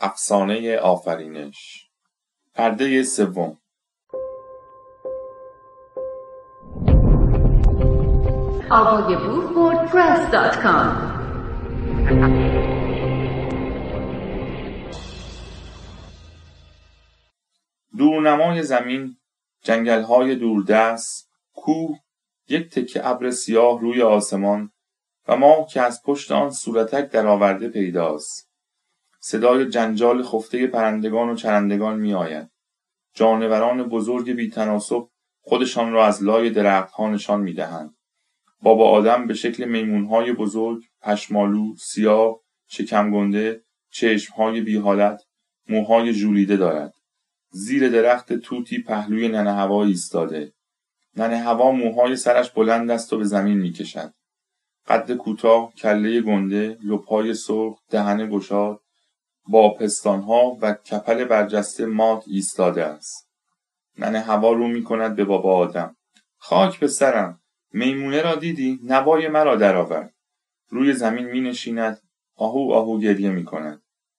افسانه آفرینش پرده سوم آوایبوک.wordpress.com دورنمای زمین، جنگل‌های دوردست، کوه، یک تکه ابر سیاه روی آسمان و ماه که از پشت آن صورتک درآورده پیداست. صدای جنجال خفته پرندگان و چرندگان می آید. جانوران بزرگ بی‌تناسب خودشان را از لای درخت‌ها نشان می دهند. بابا آدم به شکل میمون‌های بزرگ، پشمالو، سیاه، شکم گنده، چشم‌های بی‌حالت، موهای ژولیده دارد. زیر درخت توتی پهلوی ننه هوا ایستاده. ننه هوا موهای سرش بلند است و به زمین می‌کشد. قد کوتاه، کله گنده، لب‌های سرخ، دهن گشاد، با پستان‌ها و کپل برجسته مات ایستاده است. ننه هوا رو می‌کند به بابا آدم. خاک به سرم، میمونه را دیدی؟ نوای مرا درآورد. روی زمین می‌نشیند، آهو آهو گریه می‌کند.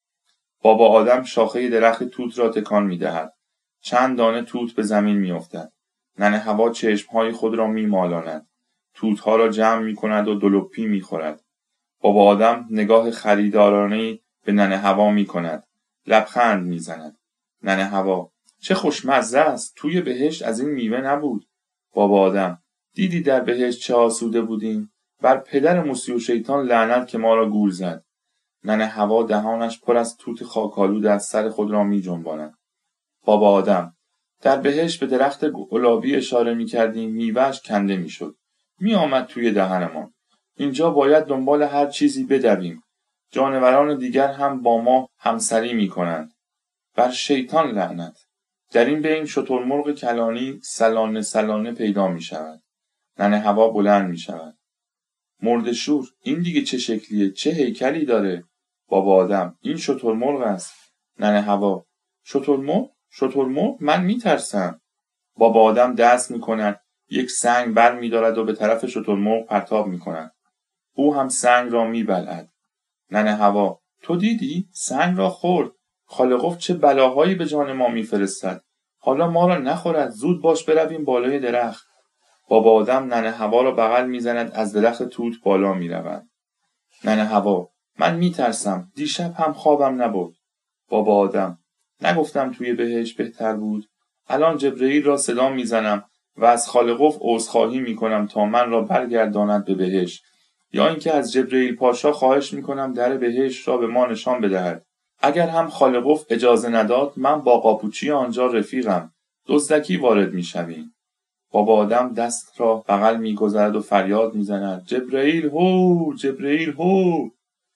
بابا آدم شاخه درخت توت را تکان می‌دهد. چند دانه توت به زمین می‌افتد. ننه هوا چشم‌های خود را می‌مالاند. توت‌ها را جمع می‌کند و دلوپی می‌خورد. بابا آدم نگاه خریدارانه‌ای به ننه هوا می‌کند. لبخند می‌زند. ننه هوا: چه خوشمزه است، توی بهشت از این میوه نبود. بابا آدم: دیدی در بهشت چه آسوده بودیم؟ بر پدر موسی و شیطان لعنت که ما را گول زد. ننه هوا دهانش پر از توت خاک‌آلود از سر خود را می‌جنباند. بابا آدم: در بهشت به درخت گلابی اشاره می‌کردیم، میوه‌اش کنده می‌شد. می‌آمد توی دهنمان. اینجا باید دنبال هر چیزی بدویم. جانوران دیگر هم با ما همسری می‌کنند. بر شیطان لعنت. در این بین شترمرغ کلانی سلانه سلانه پیدا می‌شود. ننه هوا بلند می‌شود. مرده‌شور: این دیگه چه شکلیه؟ چه هیکلی داره؟ بابا آدم: این شترمرغ است. ننه هوا: شترمرغ؟ شترمرغ؟ من میترسم. بابا آدم دست میکند، یک سنگ بر میدارد و به طرف شترمرغ پرتاب میکند. او هم سنگ را میبلعد. ننه هوا: تو دیدی؟ سنگ را خورد. خاله قف چه بلاهایی به جان ما میفرستد. حالا ما را نخورد، زود باش برویم بالای درخت. بابا آدم ننه هوا را بغل میزند، از درخت توت بالا میروند. ننه هوا: من میترسم، دیشب هم خوابم نبرد. بابا آدم: نگفتم توی بهشت بهتر بود؟ الان جبرئیل را صدا میزنم و از خالق عذرخواهی میکنم تا من را برگرداند به بهشت، یا اینکه از جبرئیل پاشا خواهش میکنم در بهشت را به ما نشان بدهد. اگر هم خالق اجازه نداد، من با قاپوچی آنجا رفیقم، دزدکی وارد میشویم. بابا آدم دست را بغل میگذارد و فریاد میزند: جبرئیل هو، جبرئیل هو.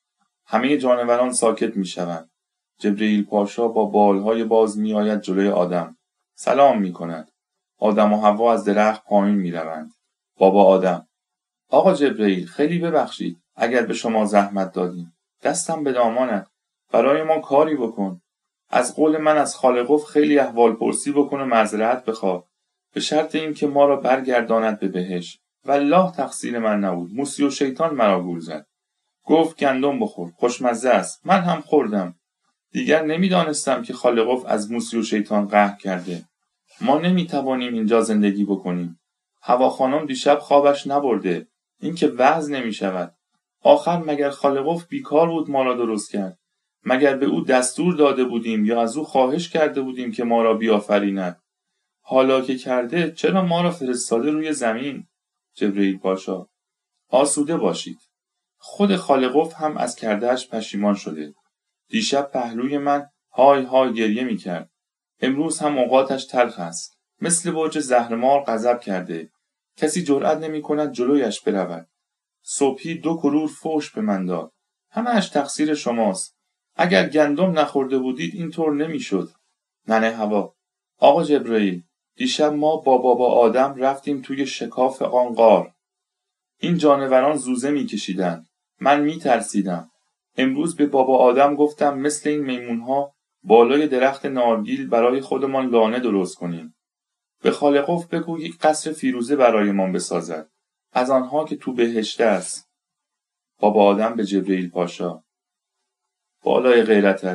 همه جانوران ساکت میشوند. جبرئیل پاشا با بالهای باز میآید جلوی آدم. سلام میکند. آدم و حوا از درخت پایین میروند. بابا آدم: آقا جبرئیل، خیلی ببخشید اگر به شما زحمت دادیم. دستم به دامانت. برای ما کاری بکن. از قول من از خالق خیلی احوال پرسی بکن و معذرت بخواه. به شرط این که ما را برگرداند به بهشت. والله تقصیر من نبود. موسی و شیطان مرا گول زد. گفت گندم بخور، خوشمزه است. من هم خوردم. دیگر نمیدانستم که خالق از موسی و شیطان قهر کرده. ما نمیتوانیم اینجا زندگی بکنیم. هوا خانم دیشب خوابش نبرده. این که وعظ نمیشود. آخر مگر خالق بیکار بود ما را درست کرد؟ مگر به او دستور داده بودیم یا از او خواهش کرده بودیم که ما را بیافریند؟ حالا که کرده، چرا ما را فرستاده روی زمین؟ جبرئیل پاشا: آسوده باشید. خود خالق هم از کردهش پشیمان شده. دیشب پهلوی من های های گریه میکرد. امروز هم اوقاتش تلخ است. مثل برج زهرمار غضب کرده. کسی جرأت نمیکند جلویش برود. صبحی 2 کرور فحش به من داد. همه‌اش تقصیر شماست. اگر گندم نخورده بودید اینطور نمیشد. ننه هوا: آقا جبرئیل، دیشب ما با بابا آدم رفتیم توی شکاف آن غار. این جانوران زوزه میکشیدند. من میترسیدم. امروز به بابا آدم گفتم مثل این میمونها بالای درخت نارگیل برای خودمان لانه درست کنیم. به خالق بگو یک قصر فیروزه برایمان بسازد، از آنها که تو بهشت است. بابا آدم به جبرئیل پاشا: بالای غیرتت،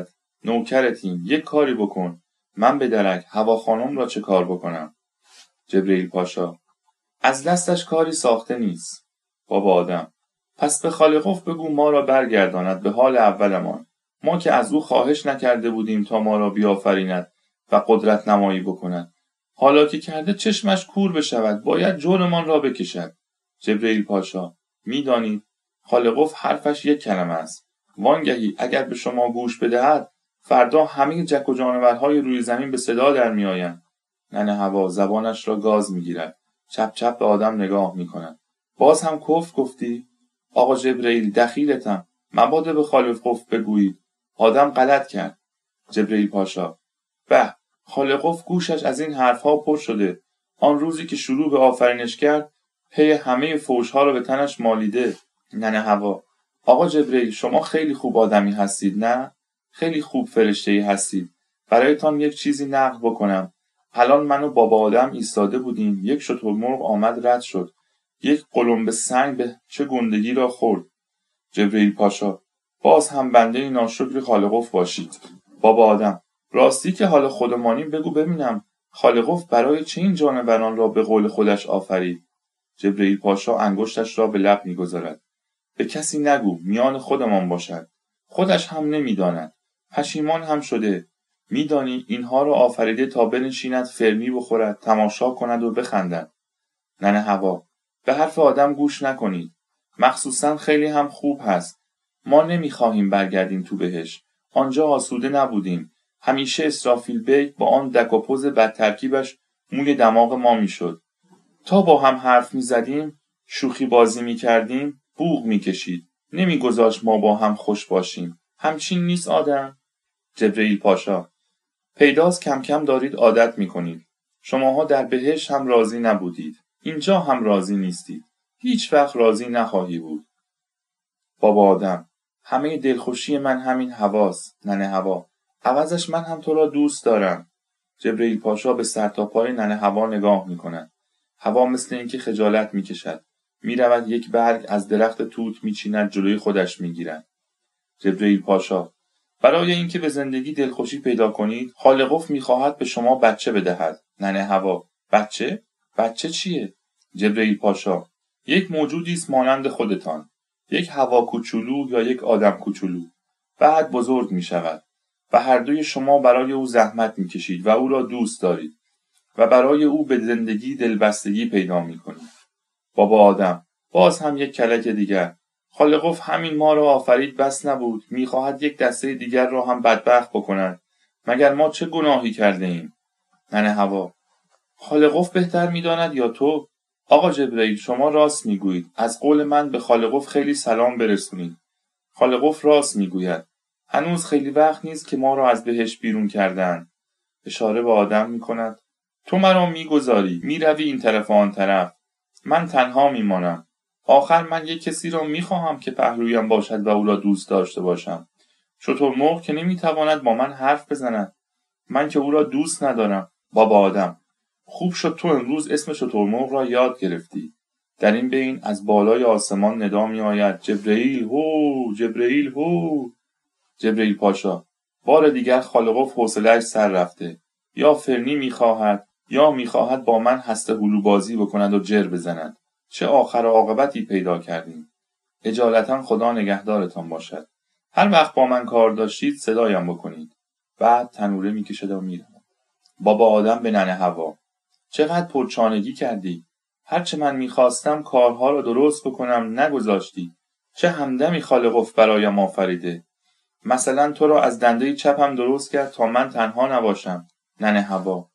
نوکرتیم، یک کاری بکن. من به درک هوا خانم را چه کار بکنم؟ جبرئیل پاشا: از دستش کاری ساخته نیست. بابا آدم: پس به خالقوف بگو ما را برگرداند به حال اولمان. ما که از او خواهش نکرده بودیم تا ما را بیافریند و قدرت نمایی بکند. حالا که کرده چشمش کور بشود، باید جرمان را بکشد. جبرئیل پاشا: میدانید خالقوف حرفش یک کلمه است. وانگهی اگر به شما گوش بدهد، فردا همه جک و جانورهای روی زمین به صدا در میآیند. ننه هوا زبانش را گاز میگیرد. چپ چپ به آدم نگاه میکند. باز هم کفر گفتی؟ آقا جبرئیل دخیلتم. مبادا به خالقوف بگویید. آدم غلط کرد. جبرئیل پاشا: به، خالقوف گوشش از این حرفها پر شده. آن روزی که شروع به آفرینش کرد، پی همه فوشها را به تنش مالیده. ننه هوا: آقا جبرئیل شما خیلی خوب آدمی هستید نه؟ خیلی خوب فرشته‌ای هستید. برایتان یک چیزی نقل بکنم. الان من و بابا آدم ایستاده بودیم، یک شترمرغ آمد رد شد. یک قلمبه سنگ به چه گندگی را خورد. جبرئیل پاشا: باز هم بنده ناشکر خالقوف باشید. بابا آدم: راستی که حال خودمانیم بگو ببینم، خالقوف برای چه این جانوران را به قول خودش آفرید؟ جبرئیل پاشا انگشتش را به لب می‌گذارد. به کسی نگو، میان خودمان باشد. خودش هم نمی‌داند. پشیمان هم شده. می‌دانی اینها را آفریده تا بنشیند فرنی بخورد، تماشا کند و بخندد. ننه هوا: به حرف آدم گوش نکنید. مخصوصاً خیلی هم خوب هست. ما نمی‌خواهیم برگردیم تو بهش. آنجا آسوده نبودیم. همیشه اسرافیل بیگ با آن دک و پوز بدترکیبش موی دماغ ما میشد. تا با هم حرف می‌زدیم، شوخی بازی می‌کردیم، بوق می‌کشید. نمی‌گذاشت ما با هم خوش باشیم. همچین نیست آدم؟ جبرئیل پاشا: پیداست کم کم دارید عادت می‌کنید. شماها در بهشت هم راضی نبودید. اینجا هم راضی نیستید. هیچ وقت راضی نخواهی بود. بابا آدم: همه دلخوشی من همین هواست. ننه هوا: عوضش من هم تو را دوست دارم. جبرئیل پاشا به سر تا پای ننه هوا نگاه می‌کند. هوا مثل اینکه خجالت می‌کشد. می‌رود یک برگ از درخت توت می‌چیند جلوی خودش می‌گیرد. جبرئیل پاشا: برای اینکه به زندگی دلخوشی پیدا کنید، خالقوف می‌خواهد به شما بچه بدهد. ننه هوا: بچه؟ بچه چیه؟ جبرئیل پاشا: یک موجودی است مانند خودتان. یک هوا کوچولو یا یک آدم کوچولو. بعد بزرگ می‌شود و هر دوی شما برای او زحمت می‌کشید و او را دوست دارید و برای او به زندگی دلبستگی پیدا می‌کنید. بابا آدم: باز هم یک کلک دیگر. خالقوف همین ما را آفرید بس نبود، می‌خواهد یک دسته دیگر را هم بدبخت بکند. مگر ما چه گناهی کرده ایم؟ ننه هوا: خالقوف بهتر می‌داند یا تو؟ آقا جبرئیل شما راست می‌گویید. از قول من به خالقوف خیلی سلام برسونید. خالقوف راست می‌گوید. هنوز خیلی وقت نیست که ما را از بهشت بیرون کردند. اشاره به آدم می‌کند. تو مرا می‌گذاری، می‌روی این طرف و آن طرف. من تنها می‌مانم. آخر من یک کسی را می‌خواهم که پهلویم باشد و او را دوست داشته باشم. شترمرغ که نمی‌تواند با من حرف بزند. من که او را دوست ندارم. بابا آدم: خوب شد تو امروز اسم شترمرغ را یاد گرفتی. در این بین از بالای آسمان ندا می‌آید: جبرئیل هو، جبرئیل هو. جبرئیل پاشا: بار دیگر خالقوف حوصله‌اش سر رفته. یا فرنی می‌خواهد یا می‌خواهد با من هسته هلو بازی بکند و جر بزند. چه آخر عاقبتی پیدا کردیم. اجالتا خدا نگهدارتان باشد. هر وقت با من کار داشتید صدایم بکنید. بعد تنوره می‌کشد و می‌رود. بابا آدم به ننه هوا: چقدر پرچانگی کردی. هرچه من می‌خواستم کارها را درست بکنم نگذاشتی. چه همدمی خالقوف برایم آفریده. مثلا تو را از دنده چپم درست کرد تا من تنها نباشم. ننه هوا: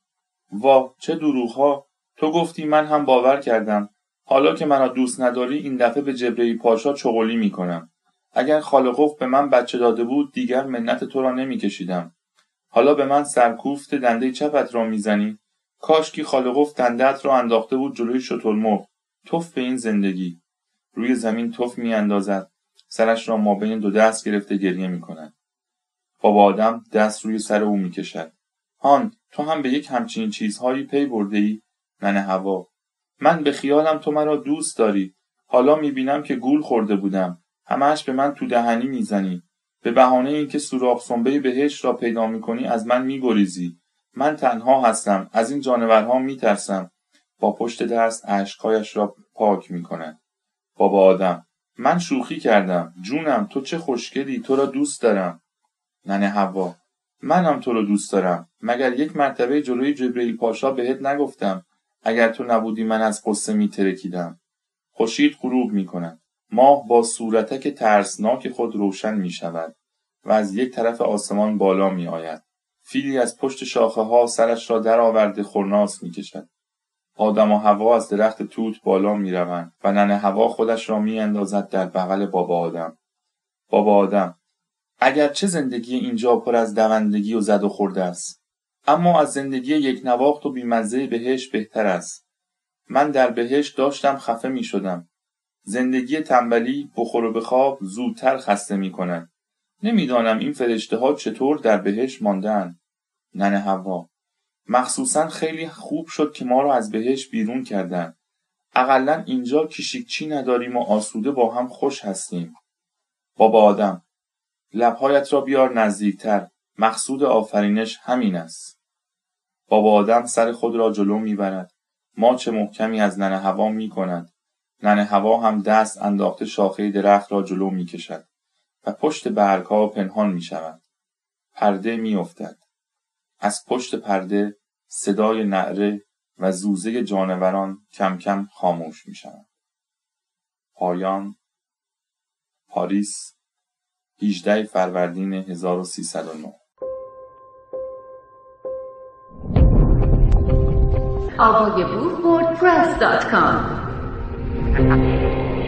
وا چه دروغ‌ها. تو گفتی من هم باور کردم. حالا که منو دوست نداری این دفعه به جبرئیل پاشا چغلی میکنم. اگر خالقوف به من بچه داده بود دیگر منت تو را نمیکشیدم. حالا به من سرکوفت دنده چپت را میزنی. کاشکی خالقوف دنده‌ات را انداخته بود جلوی شترمرغ. توف به این زندگی. روی زمین توف میاندازد. سرش را مابین دو دست گرفته گریه میکند. بابا آدم دست روی سر او میکشد. هان تو هم به یک همچین چیزهایی پی برده ای؟ ننه هوا: من به خیالم تو مرا دوست داری. حالا میبینم که گول خورده بودم. همش به من تو دهنی میزنی. به بهانه اینکه سوراخ سنبه بهشت را پیدا می‌کنی از من می‌گریزی. من تنها هستم، از این جانورها می‌ترسم. با پشت دست اشک‌هایش را پاک می‌کند. بابا آدم: من شوخی کردم. جونم تو چه خوشگلی، تو را دوست دارم. ننه حوا: منم تو رو دوست دارم. مگر یک مرتبه جلوی جبرئیل پاشا بهت نگفتم اگر تو نبودی من از قصه می‌ترکیدم. خورشید غروب می‌کند. ماه با صورتک ترسناک خود روشن می‌شود و از یک طرف آسمان بالا می‌آید. فیلی از پشت شاخه‌ها سرش را درآورده خرناس می‌کشد. آدم و حوا از درخت توت بالا می‌روند و ننه حوا خودش را می‌اندازد در بغل بابا آدم. بابا آدم: اگرچه زندگی اینجا پر از دوندگی و زد و خورد است، اما از زندگی یک نواخت و بی‌مزه بهشت بهتر است. من در بهشت داشتم خفه می‌شدم. زندگی تنبلی بخور و بخواب زودتر خسته می‌کند. نمی‌دانم این فرشته‌ها چطور در بهشت مانده‌اند. ننه حوا: مخصوصاً خیلی خوب شد که ما را از بهشت بیرون کردن. اقلن اینجا کشیکچی نداریم و آسوده با هم خوش هستیم. بابا آدم: لبهایت را بیار نزدیکتر. مقصود آفرینش همین است. بابا آدم سر خود را جلو میبرد. ماچ محکمی از ننه حوا میکند. ننه حوا هم دست انداخته شاخه درخت را جلو میکشد و پشت برگ‌ها پنهان میشود. پرده میافتد. از پشت پرده صدای نعره و زوزه جانوران کم کم خاموش میشود. پایان: پاریس، 18 فروردین 1309. آوای بوک وردپرس.com